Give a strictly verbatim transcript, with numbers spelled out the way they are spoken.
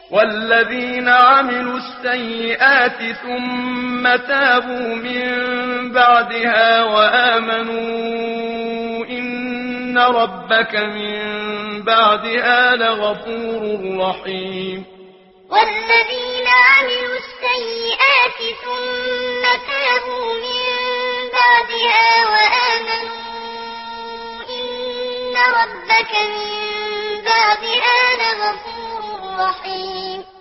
والذين عملوا السيئات ثم تابوا من بعدها وآمنوا إن ربك من بعدها لغفور رحيم. والذين عملوا السيئات ثم تابوا من بعدها وآمنوا إن ربك من بعدها لغفور رحيم.